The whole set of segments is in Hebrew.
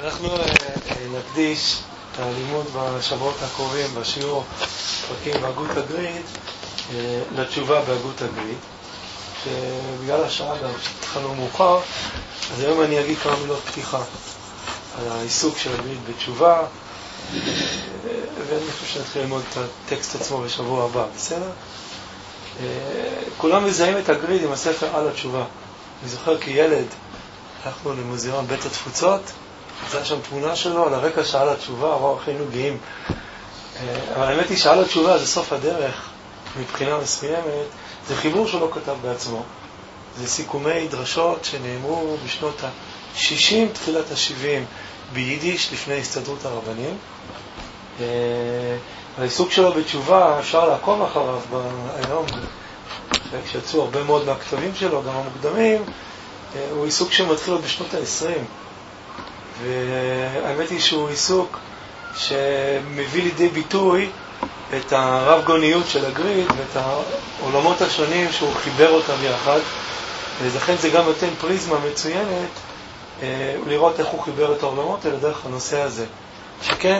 אנחנו נקדיש את הלימוד בשבועות הקרובים בשיעור פרקים בהגות הגרית לתשובה בהגות הגרית, שבגלל השעה גם התחלנו מאוחר, אז היום אני אגיד כמה מילות פתיחה על העיסוק של הגרית בתשובה, ואני חושב שנתחיל ללמוד את הטקסט עצמו בשבוע הבא, בסדר? כולם מזהים את הגרית עם הספר על התשובה. אני זוכר כילד הלכנו למוזיאון בית התפוצות, זה היה שם תמונה שלו על הרקע שעל התשובה, וואו, היינו גאים. אבל האמת היא שעל התשובה זה סוף הדרך מבחינה מסוימת, זה חיבור שלו כתב בעצמו, זה סיכומי דרשות שנאמרו בשנות ה-60, תחילת ה-70 ביידיש לפני הסתדרות הרבנים. העיסוק שלו בתשובה אפשר לעקוב אחריו היום, כשיצאו הרבה מאוד מהכתבים שלו, גם המוקדמים, הוא עיסוק שמתחיל עוד בשנות ה-20, והאמת היא שהוא עיסוק שמביא לידי ביטוי את הרב גוניות של הגרית ואת העולמות השונים שהוא חיבר אותם יחד, ולכן זה גם נותן פריזמה מצוינת לראות איך הוא חיבר את העולמות האלה דרך הנושא הזה. שכן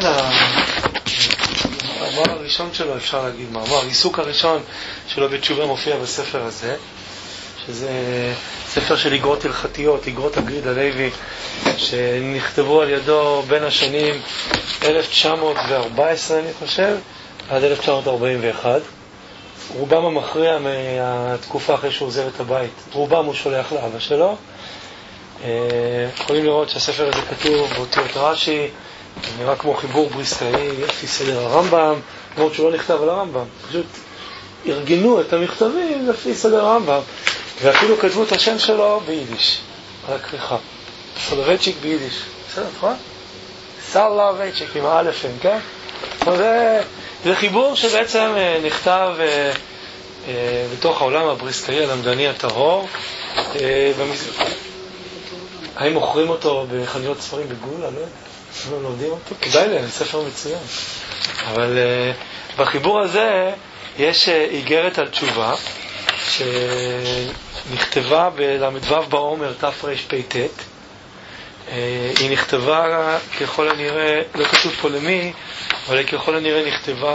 המאמר הראשון שלו, אפשר להגיד מאמר, העיסוק הראשון שלו בתשובה מופיע בספר הזה, שזה ספר של איגרות הלכתיות, איגרות הגריד הלוי, שנכתבו על ידו בין השנים 1914 אני חושב עד 1941. רובם המכריע מהתקופה אחרי שהוא עוזב את הבית, רובם הוא שולח לאבא שלו. יכולים לראות שהספר הזה כתוב באותיות רש"י, נראה כמו חיבור בריסקאי לפי סדר הרמב"ם, למרות שהוא לא נכתב על הרמב"ם, פשוט ארגנו את המכתבים לפי סדר הרמב"ם, ואפילו כתבו את השם שלו ביידיש על הכריכה, סולובייצ'יק ביידיש, בסדר, נכון? סולובייצ'יק עם האלפים, כן? זה חיבור שבעצם נכתב בתוך העולם הבריסקאי הלמדני הטהור. האם מוכרים אותו בחנויות ספרים בגולה? לא יודע, לא לומדים אותו? כדאי להם, ספר מצוין. אבל בחיבור הזה יש איגרת על תשובה שנכתבה בל"ו בעומר תרפ"ט. היא נכתבה ככל הנראה, לא כתוב פה למי, אבל ככל הנראה נכתבה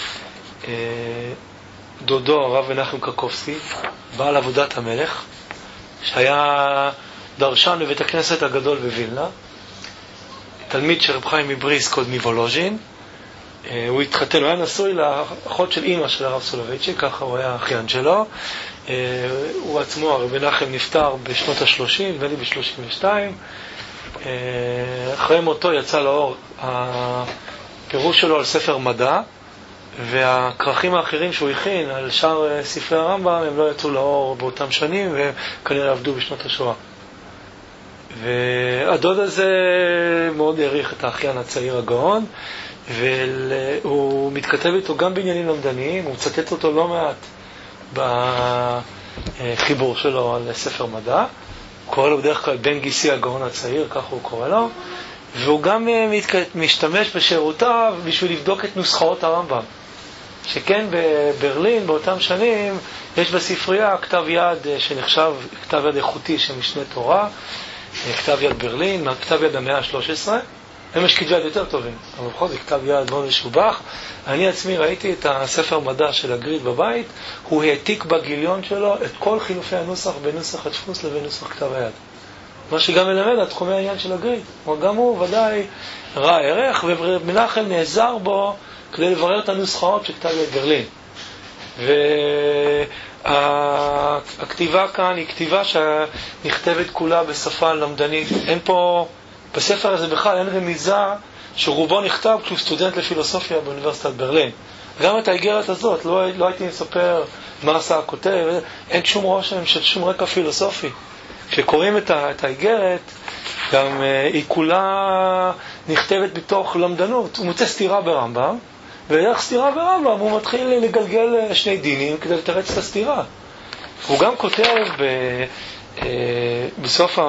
לדודו הרב מנחם קרקובסקי, בעל עבודת המלך, שהיה דרשן בבית הכנסת הגדול בווילנה, תלמיד של רב חיים מבריסק עוד מוולוז'ין. הוא התחתן, הוא היה נשוי לאחות של אמא של הרב סולובייצ'יק, ככה הוא היה אחיין שלו. הוא עצמו, הרב מנחם, נפטר בשנות ה-30, נדמה לי ב-32. אחרי מותו יצא לאור הפירוש שלו על ספר מדע, והכרכים האחרים שהוא הכין על שאר ספרי הרמב"ם הם לא יצאו לאור באותם שנים, והם כנראה עבדו בשנות השואה. והדוד הזה מאוד העריך את האחיין הצעיר הגאון, והוא מתכתב איתו גם בעניינים למדניים, הוא מצטט אותו לא מעט בחיבור שלו על ספר מדע, הוא קורא לו בדרך כלל בן גיסי הגאון הצעיר, ככה הוא קורא לו, והוא גם משתמש בשירותיו בשביל לבדוק את נוסחאות הרמב"ם, שכן בברלין באותם שנים יש בספרייה כתב יד שנחשב כתב יד איכותי של משנה תורה, כתב יד ברלין, כתב יד המאה ה-13. הם יש כתבי יד יותר טובים, אבל בכל זה כתב יד מאוד משובח. אני עצמי ראיתי את הספר מדע של הגרית בבית, הוא העתיק בגיליון שלו את כל חילופי הנוסח בין נוסח הדפוס לבין נוסח כתב היד, מה שגם מלמד על תחומי העניין של הגרית. גם הוא ודאי ראה ערך, ומנחם נעזר בו כדי לברר את הנוסחאות של כתב יד ברלין. והכתיבה כאן היא כתיבה שנכתבת כולה בשפה למדנית. אין פה בספר הזה בכלל אין רמיזה שרובו נכתב כשהוא סטודנט לפילוסופיה באוניברסיטת ברלין. גם את האיגרת הזאת לא הייתי מספר מה עשה הכותב, אין שום רושם של שום רקע פילוסופי. כשקוראים את האיגרת, גם היא כולה נכתבת בתוך למדנות. הוא מוצא סתירה ברמב"ם, ודרך סתירה ברמב"ם הוא מתחיל לגלגל שני דינים כדי לתרץ את הסתירה. הוא גם כותב בסוף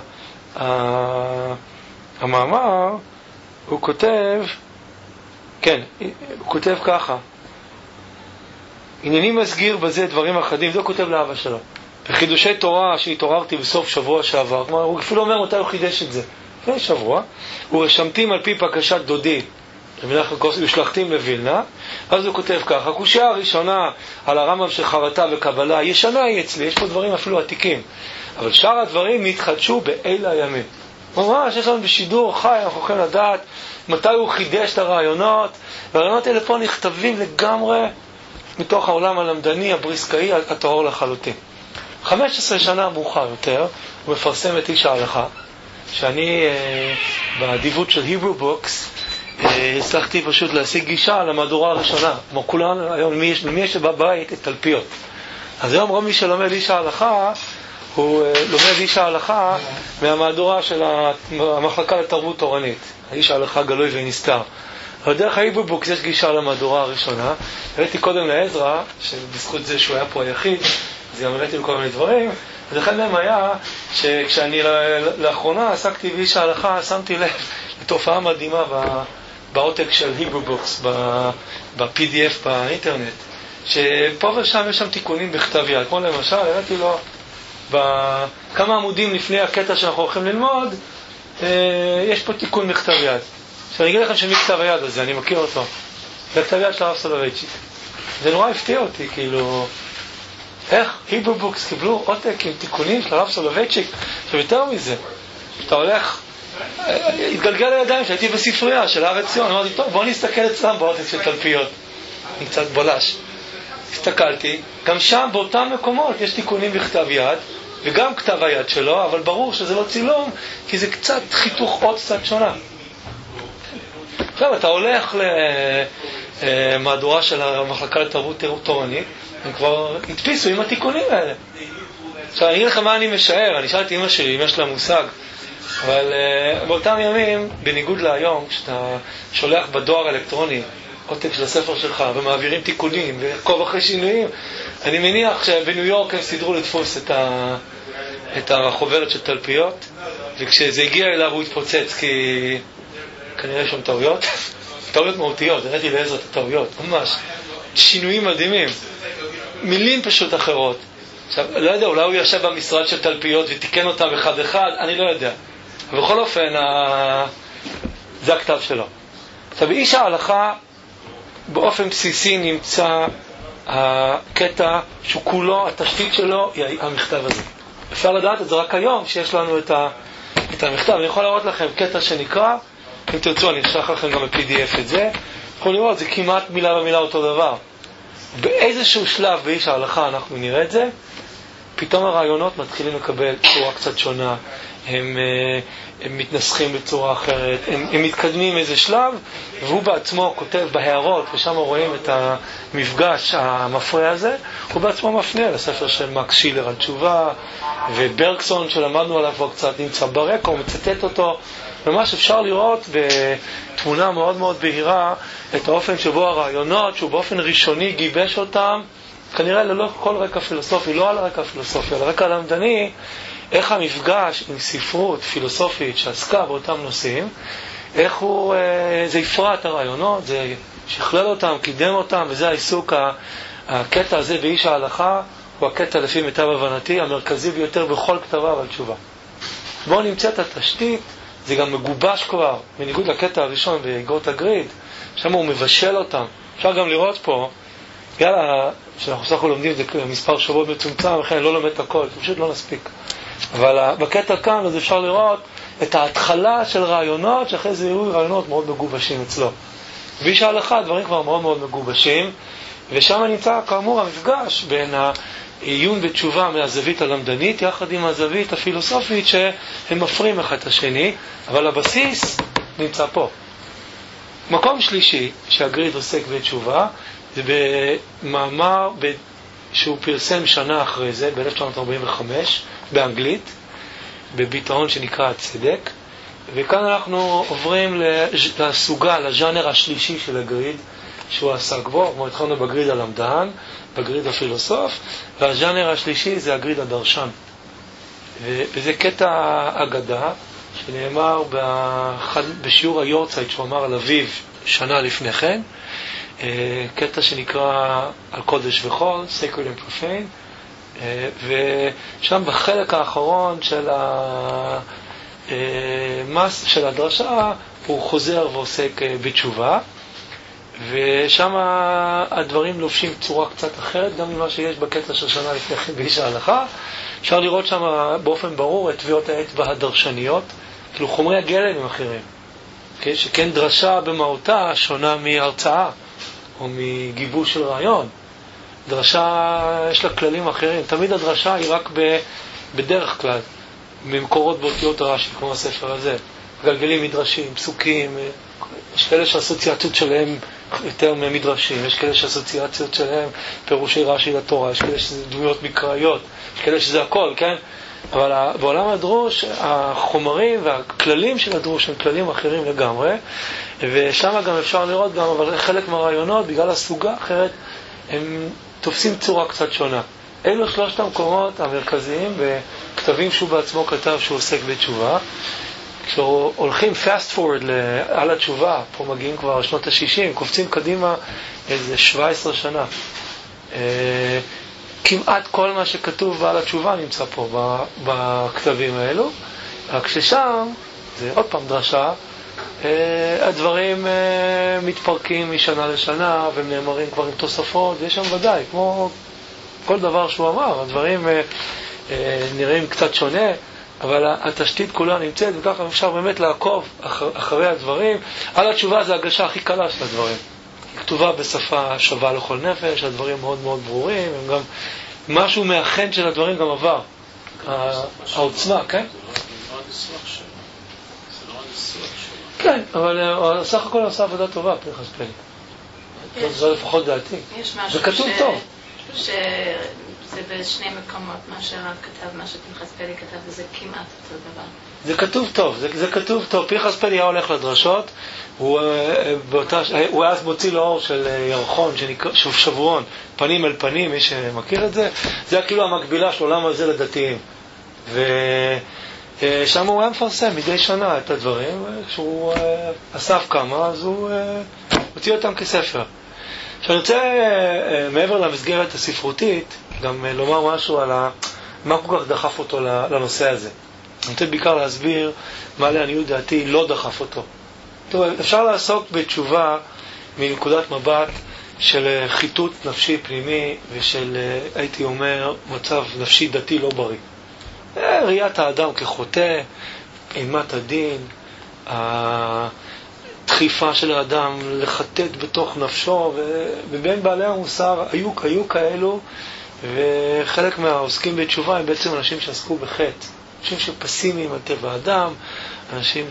המאמר, הוא כותב, כן, הוא כותב ככה: ענייני מסגיר בזה דברים אחדים, זה הוא כותב לאבא שלו. בחידושי תורה שהתעוררתי בסוף שבוע שעבר, הוא אפילו אומר מתי הוא חידש את זה. לפני שבוע, ורשמתים על פי בקשת דודי, ושלחתים לווילנה. אז הוא כותב ככה, הקושיה הראשונה על הרמב"ם של חרטה וקבלה, ישנה היא אצלי, יש פה דברים אפילו עתיקים, אבל שאר הדברים נתחדשו באלה הימים. ממש, יש לנו בשידור חי, אנחנו יכולים לדעת מתי הוא חידש את הרעיונות, והרעיונות האלה פה נכתבים לגמרי מתוך העולם הלמדני, הבריסקאי, הטהור לחלוטין. 15 שנה מאוחר יותר, הוא מפרסם את איש ההלכה, שאני באדיבות של Hebrew Books, הצלחתי פשוט להשיג גישה למהדורה הראשונה. כמו כולנו, היום למי יש בבית את תלפיות. אז היום רוב מי שלומד איש ההלכה, הוא לומד איש ההלכה מהמהדורה של המחלקה לתרבות תורנית. איש ההלכה גלוי ונסתר. אבל דרך ה-Hebrew Books יש גישה למהדורה הראשונה. הראיתי קודם לעזרא, שבזכות זה שהוא היה פה היחיד, אז גם הראיתי לכל מיני דברים. אז אחד מהם היה שכשאני לאחרונה עסקתי באיש ההלכה, שמתי לב לתופעה מדהימה בעותק של Hebrew Books, ב-PDF באינטרנט, שפה ושם יש שם תיקונים בכתב יד. כמו למשל, הראיתי לו בכמה עמודים לפני הקטע שאנחנו הולכים ללמוד, יש פה תיקון בכתב יד. שאני אגיד לכם שמי כתב היד הזה, אני מכיר אותו. זה כתב יד של הרב סולובייצ'יק. זה נורא הפתיע אותי, כאילו, איך Hebrew Books קיבלו עותק עם תיקונים של הרב סולובייצ'יק? עכשיו יותר מזה, אתה הולך, התגלגל לידיים שהייתי בספרייה של הארץ ציון, אמרתי, טוב, בוא נסתכל אצלם בעותק של תלפיות. אני קצת בולש. הסתכלתי, גם שם באותם מקומות יש תיקונים בכתב יד, וגם כתב היד שלו, אבל ברור שזה לא צילום, כי זה קצת חיתוך עוד קצת שונה. עכשיו, אתה הולך למהדורה של המחלקה לתרבות תורנית, הם כבר התפיסו עם התיקונים האלה. עכשיו, אני אגיד לך מה אני משער, אני שאלתי אמא שלי, אם יש לה מושג, אבל באותם ימים, בניגוד להיום, כשאתה שולח בדואר אלקטרוני עותק של הספר שלך, ומעבירים תיקונים, ועקוב אחרי שינויים, אני מניח שבניו יורק הם סידרו לתפוס את החוברת של תלפיות, וכשזה הגיע אליו הוא התפוצץ, כי כנראה שם טעויות, טעויות מהותיות, הראיתי לעזרת הטעויות, ממש, שינויים מדהימים, מילים פשוט אחרות. עכשיו, לא יודע, אולי הוא ישב במשרד של תלפיות ותיקן אותם אחד אחד, אני לא יודע. אבל בכל אופן, זה הכתב שלו. עכשיו, באיש ההלכה, באופן בסיסי נמצא הקטע שהוא כולו, התשתית שלו היא המכתב הזה. אפשר לדעת את זה רק היום, שיש לנו את המכתב. אני יכול להראות לכם קטע שנקרא, אם תרצו, אני אשלח לכם גם ב-PDF את זה. יכולים לראות, זה כמעט מילה במילה אותו דבר. באיזשהו שלב באיש ההלכה אנחנו נראה את זה, פתאום הרעיונות מתחילים לקבל צורה קצת שונה, הם מתנסחים בצורה אחרת, הם מתקדמים איזה שלב, והוא בעצמו כותב בהערות, ושם רואים את המפגש המפריע הזה, הוא בעצמו מפנה לספר של מקס שילר על תשובה, וברקסון שלמדנו עליו כבר קצת נמצא ברקע, הוא מצטט אותו, ממש אפשר לראות בתמונה מאוד מאוד בהירה את האופן שבו הרעיונות, שהוא באופן ראשוני גיבש אותם, כנראה ללא כל רקע פילוסופי, לא על הרקע פילוסופי, על הרקע למדני, איך המפגש עם ספרות פילוסופית שעסקה באותם נושאים, איך הוא, זה הפרט הרעיונות, זה שכלל אותם, קידם אותם, וזה העיסוק, הקטע הזה באיש ההלכה, הוא הקטע לפי מיטב הבנתי, המרכזי ביותר בכל כתביו על תשובה. בואו נמצא את התשתית, זה גם מגובש כבר, בניגוד לקטע הראשון באגרות הגריד, שם הוא מבשל אותם. אפשר גם לראות פה, יאללה, שאנחנו סך הכל לומדים את זה מספר שבועות מצומצם, לכן אני לא לומד את הכל, זה פשוט לא נספיק. אבל בקטע כאן, אז אפשר לראות את ההתחלה של רעיונות, שאחרי זה יהיו רעיונות מאוד מגובשים אצלו. באיש ההלכה, הדברים כבר מאוד מאוד מגובשים, ושם נמצא כאמור המפגש בין העיון בתשובה מהזווית הלמדנית, יחד עם הזווית הפילוסופית, שהם מפרים אחד את השני, אבל הבסיס נמצא פה. מקום שלישי שהגריד עוסק בתשובה, זה במאמר שהוא פרסם שנה אחרי זה, ב-1945, באנגלית, בביטאון שנקרא הצדק, וכאן אנחנו עוברים לסוגה, לז'אנר השלישי של הגריד, שהוא עסק בו, כמו התחלנו בגריד הלמדן, בגריד הפילוסוף, והז'אנר השלישי זה הגריד הדרשן. וזה קטע אגדה, שנאמר בשיעור היורצייט שהוא אמר על אביו שנה לפני כן, קטע שנקרא על קודש וחול, Sacred and Profane, ושם בחלק האחרון המס של הדרשה הוא חוזר ועוסק בתשובה, ושם הדברים לובשים צורה קצת אחרת, גם ממה שיש בקטע של שנה לפני כן באיש ההלכה. אפשר לראות שם באופן ברור את טביעות האצבע הדרשניות, כאילו חומרי הגלם הם אחרים. שכן דרשה במהותה שונה מהרצאה, או מגיבוש של רעיון. דרשה יש לה כללים אחרים. תמיד הדרשה היא רק בדרך כלל, ממקורות באותיות רש"י, כמו הספר הזה. גלגלים מדרשים, פסוקים, יש כאלה שהאסוציאציות שלהם יותר ממדרשים, יש כאלה שהאסוציאציות שלהם פירושי רש"י לתורה, יש כאלה שזה דמויות מקראיות, יש כאלה שזה הכל, כן? אבל בעולם הדרוש, החומרים והכללים של הדרוש הם כללים אחרים לגמרי, ושם גם אפשר לראות גם, אבל חלק מהרעיונות, בגלל הסוגה אחרת, הם תופסים צורה קצת שונה. אלו שלושת המקומות המרכזיים בכתבים שהוא בעצמו כתב שהוא עוסק בתשובה. כשהולכים fast forward על התשובה, פה מגיעים כבר שנות ה-60, קופצים קדימה איזה 17 שנה. כמעט כל מה שכתוב על התשובה נמצא פה בכתבים האלו, רק ששם, זה עוד פעם דרשה, הדברים מתפרקים משנה לשנה ונאמרים כבר עם תוספות, ויש שם ודאי, כמו כל דבר שהוא אמר, הדברים נראים קצת שונה, אבל התשתית כולה נמצאת, וככה אפשר באמת לעקוב אחרי הדברים. על התשובה זה הגשה הכי קלה של הדברים. היא כתובה בשפה שווה לכל נפש, הדברים מאוד מאוד ברורים, הם גם משהו מהחן של הדברים גם עבר. העוצמה, כן? זה לא הניסוח שלו. כן, אבל סך הכל עושה עבודה טובה, פנחס פלי. זו לפחות דעתי. זה כתוב טוב. זה בשני מקומות, מה שהרב כתב, מה שפנחס פלי כתב, וזה כמעט אותו דבר. זה כתוב טוב, זה כתוב טוב. פנחס פלי היה הולך לדרשות, הוא אז מוציא לאור של ירחון, של שברון, פנים אל פנים, מי שמכיר את זה, זה היה כאילו המקבילה של עולם הזה לדתיים. ושם הוא היה מפרסם מדי שנה את הדברים, כשהוא אסף כמה, אז הוא הוציא אותם כספר. עכשיו אני רוצה, מעבר למסגרת הספרותית, גם לומר משהו על מה כל כך דחף אותו לנושא הזה. אני רוצה בעיקר להסביר מה לעניות דעתי לא דחף אותו. טוב, אפשר לעסוק בתשובה מנקודת מבט של חיתות נפשי פנימי ושל, הייתי אומר, מצב נפשי דתי לא בריא. ראיית האדם כחוטא, אימת הדין, הדחיפה של האדם לחטט בתוך נפשו, ובין בעלי המוסר היו כאלו, וחלק מהעוסקים בתשובה הם בעצם אנשים שעסקו בחטא, אנשים שפסימיים על טבע האדם, אנשים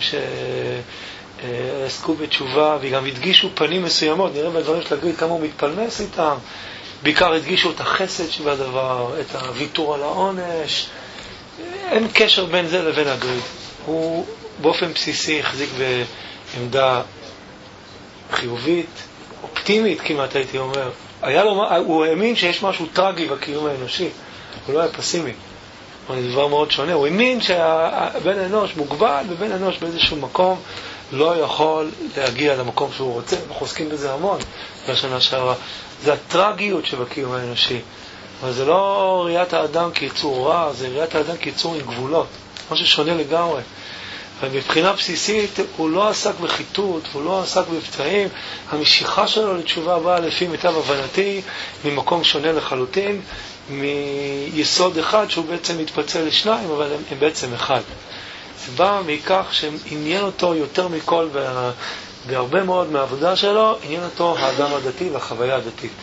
שעסקו בתשובה וגם הדגישו פנים מסוימות, נראה בדברים של להגיד כמה הוא מתפלמס איתם, בעיקר הדגישו את החסד שבדבר, את הוויתור על העונש. אין קשר בין זה לבין הגריד. הוא באופן בסיסי החזיק בעמדה חיובית, אופטימית כמעט הייתי אומר. הוא האמין שיש משהו טרגי בקיום האנושי, הוא לא היה פסימי. זה דבר מאוד שונה. הוא האמין שהבן האנוש מוגבל, ובן האנוש באיזשהו מקום לא יכול להגיע למקום שהוא רוצה. אנחנו עוסקים בזה המון בשנה שעברה. זה הטרגיות שבקיום האנושי. אבל זה לא ראיית האדם כיצור רע, זה ראיית האדם כיצור עם גבולות. משהו שונה לגמרי. ומבחינה בסיסית הוא לא עסק בחיתות, הוא לא עסק בפצעים. המשיכה שלו לתשובה באה לפי מיטב הבנתי ממקום שונה לחלוטין, מיסוד אחד שהוא בעצם מתפצל לשניים, אבל הם בעצם אחד. זה בא מכך שעניין אותו יותר מכל בהרבה מאוד מהעבודה שלו, עניין אותו האדם הדתי והחוויה הדתית.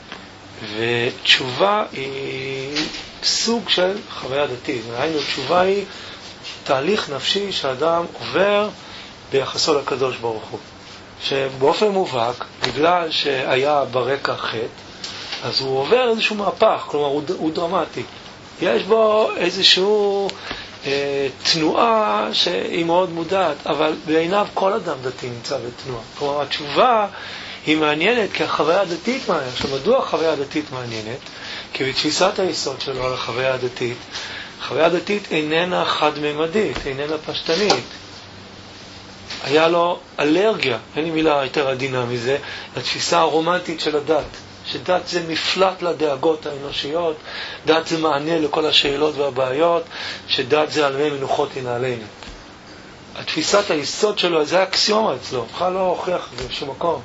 ותשובה היא סוג של חוויה דתית. ראינו, תשובה היא תהליך נפשי שאדם עובר ביחסו לקדוש ברוך הוא. שבאופן מובהק, בגלל שהיה ברקע חטא, אז הוא עובר איזשהו מהפך, כלומר הוא דרמטי. יש בו איזשהו תנועה שהיא מאוד מודעת, אבל בעיניו כל אדם דתי נמצא בתנועה. כלומר, התשובה היא מעניינת כי החוויה הדתית מעניינת. עכשיו, מדוע החוויה הדתית מעניינת? כי בתפיסת היסוד שלו על החוויה הדתית, החוויה הדתית איננה חד-ממדית, איננה פשטנית. היה לו אלרגיה, אין לי מילה יותר עדינה מזה, לתפיסה הרומנטית של הדת. שדת זה מפלט לדאגות האנושיות, דת זה מענה לכל השאלות והבעיות, שדת זה על מי מנוחות ינעלינו. תפיסת היסוד שלו, זה האקסיומה אצלו, בכלל לא הוכיח בשום מקום,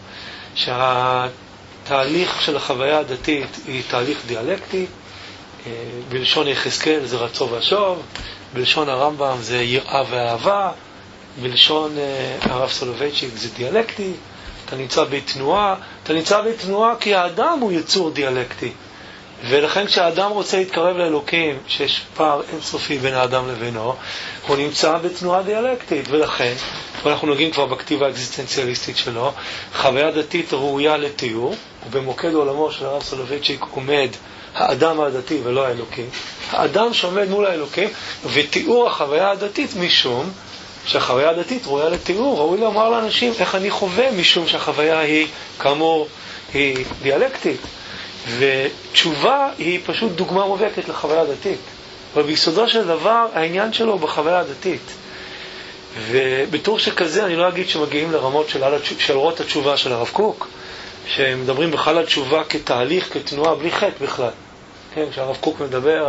שהתהליך של החוויה הדתית היא תהליך דיאלקטי, בלשון יחזקאל זה רצו ושוב, בלשון הרמב"ם זה יראה ואהבה, בלשון הרב סולובייצ'יק זה דיאלקטי, אתה נמצא בתנועה כי האדם הוא יצור דיאלקטי, ולכן כשהאדם רוצה להתקרב לאלוקים, שיש פער אינסופי בין האדם לבינו, הוא נמצא בתנועה דיאלקטית, ולכן, ואנחנו נוגעים כבר בכתיבה האקזיסטנציאליסטית שלו, חוויה דתית ראויה לתיאור, ובמוקד עולמו של הרב סולובייצ'יק עומד האדם הדתי ולא האלוקים, האדם שעומד מול האלוקים, ותיאור החוויה הדתית משום שהחוויה הדתית ראויה לתיאור, ראוי לומר לאנשים איך אני חווה, משום שהחוויה היא, כאמור, היא דיאלקטית. ותשובה היא פשוט דוגמה מובהקת לחוויה דתית, אבל ביסודו של דבר העניין שלו הוא בחוויה הדתית. ובתור שכזה אני לא אגיד שמגיעים לרמות של אורות התשובה של הרב קוק, שמדברים בכלל על תשובה כתהליך, כתנועה, בלי חטא בכלל. כן, כשהרב קוק מדבר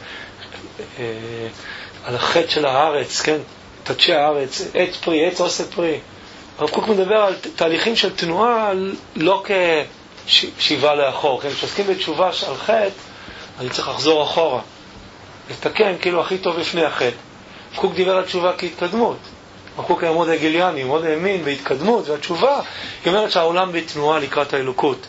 על החטא של הארץ, כן, תדשי הארץ, עץ פרי, עץ עושה פרי. הרב קוק מדבר על תהליכים של תנועה לא כשיבה לאחור, כן, כשעוסקים בתשובה על חטא, אני צריך לחזור אחורה, לתקן כאילו הכי טוב לפני החטא. הרב קוק דיבר על תשובה כהתקדמות. הרב קוק היה מאוד הגליאני, מאוד האמין בהתקדמות, והתשובה היא אומרת שהעולם בתנועה לקראת האלוקות.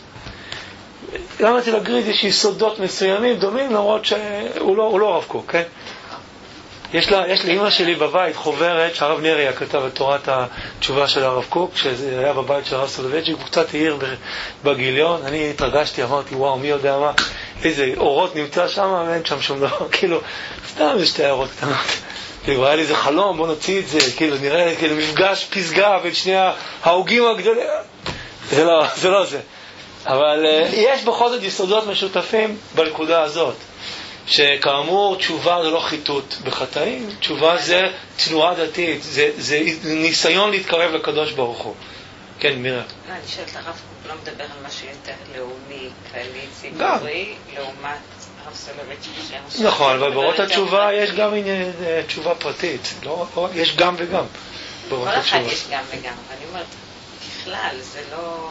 למה אצל הגריד יש יסודות מסוימים דומים, למרות שהוא לא הרב קוק, כן? יש לאמא שלי בבית חוברת שהרב נריה כתב את תורת התשובה של הרב קוק, שזה היה בבית של הרב סולובייצ'יק, הוא קצת העיר בגיליון, אני התרגשתי, אמרתי וואו, מי יודע מה, איזה אורות נמצא שם, ואין שם שום דבר, כאילו, סתם יש שתי אורות קטנות. כאילו, היה לי איזה חלום, בוא נוציא את זה, כאילו, נראה, כאילו, מפגש פסגה בין שני ההוגים הגדולים. זה לא זה. אבל יש בכל זאת יסודות משותפים בנקודה הזאת. שכאמור, תשובה זה לא חיתות בחטאים, תשובה זה תנועה דתית, זה ניסיון להתקרב לקדוש ברוך הוא. כן, מירה. אני שואלת לרב, לא מדבר על משהו יותר לאומי, כללי, ציבורי, לעומת הרב סולובייצ'יק. נכון, אבל באורות התשובה יש גם תשובה פרטית, יש גם וגם. כל אחד יש גם וגם, ואני אומרת, ככלל, זה לא...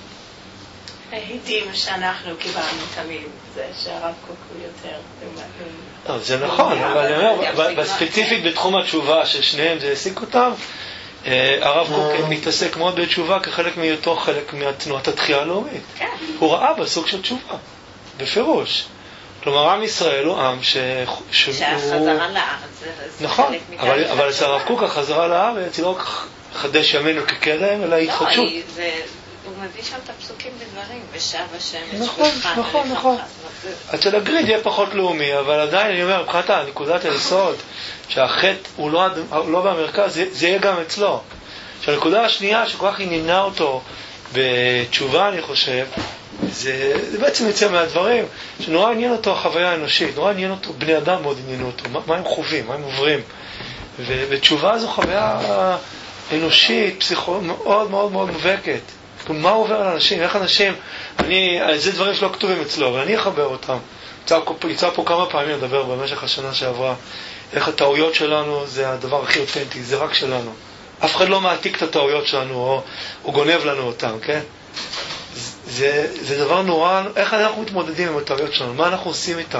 העידים שאנחנו קיבלנו תמיד, זה שהרב קוק הוא יותר... זה נכון, אבל אני אומר, בספציפית בתחום התשובה ששניהם זה העסיק אותם, הרב קוק מתעסק מאוד בתשובה כחלק מהיותו חלק מהתנועת התחייה הלאומית. הוא ראה בסוג של תשובה, בפירוש. כלומר, עם ישראל הוא עם שהחזרה לארץ זה נכון, אבל אצל הרב קוק החזרה לארץ היא לא חדש ימינו כקדם, אלא התחדשות. הוא מביא שם את הפסוקים בדברים, ושב השם, נכון. אצל הגריד יהיה פחות לאומי, אבל עדיין אני אומר, מבחינת נקודת היסוד, שהחטא הוא לא במרכז, זה יהיה גם אצלו. שהנקודה השנייה שכל כך עניינה אותו בתשובה, אני חושב, זה בעצם יצא מהדברים, שנורא עניין אותו החוויה האנושית, נורא עניין אותו, בני אדם מאוד עניינו אותו, מה הם חווים, מה הם עוברים. ותשובה זו חוויה אנושית, מאוד מאוד מאוד מובהקת. מה עובר על אנשים, איך אנשים, זה דברים שלא כתובים אצלו, אבל אני אחבר אותם. יצא פה כמה פעמים לדבר במשך השנה שעברה, איך הטעויות שלנו זה הדבר הכי אותנטי, זה רק שלנו. אף אחד לא מעתיק את הטעויות שלנו, או גונב לנו אותם, כן? זה דבר נורא, איך אנחנו מתמודדים עם הטעויות שלנו, מה אנחנו עושים איתם?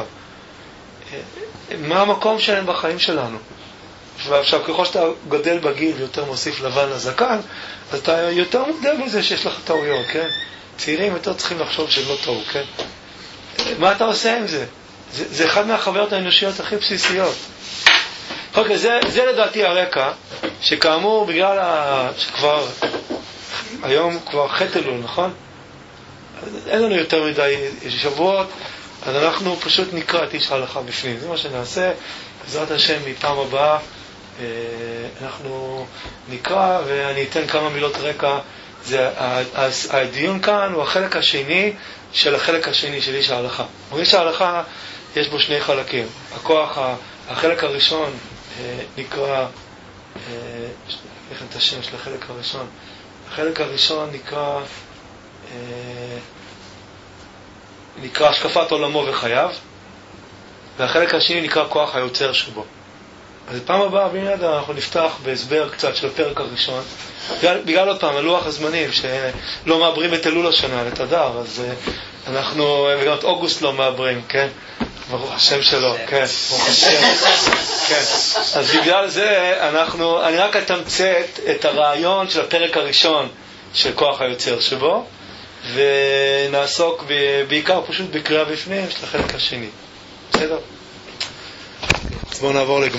מה המקום שלהם בחיים שלנו? ועכשיו, ככל שאתה גדל בגיל ויותר מוסיף לבן לזקן, אז אתה יותר מודע בזה שיש לך טעויות, כן? צעירים יותר צריכים לחשוב שהם לא טעו, כן? מה אתה עושה עם זה? זה אחד מהחוויות האנושיות הכי בסיסיות. אוקיי, זה לדעתי הרקע, שכאמור, בגלל שכבר, היום כבר חטא אלול, נכון? אין לנו יותר מדי שבועות, אז אנחנו פשוט נקרא את איש ההלכה בפנים. זה מה שנעשה, בעזרת השם, מפעם הבאה, אנחנו נקרא, ואני אתן כמה מילות רקע. הדיון כאן הוא החלק השני של החלק השני של איש ההלכה. איש ההלכה יש בו שני חלקים. החלק הראשון נקרא, איך את השם של החלק הראשון? החלק הראשון נקרא השקפת עולמו וחייו, והחלק השני נקרא כוח היוצר שבו. אז פעם הבאה, מיד אנחנו נפתח בהסבר קצת של הפרק הראשון. בגלל עוד פעם, הלוח הזמנים, שלא מעברים את אלול השנה, את אדר, אז אנחנו, וגם את אוגוסט לא מעברים, כן? ברוך השם שלו, כן, ברוך השם. כן. אז בגלל זה, אני רק אתמצת את הרעיון של הפרק הראשון של כוח היוצר שבו, ונעסוק בעיקר פשוט בקריאה בפנים של החלק השני. בסדר? אז בואו נעבור לגמרי.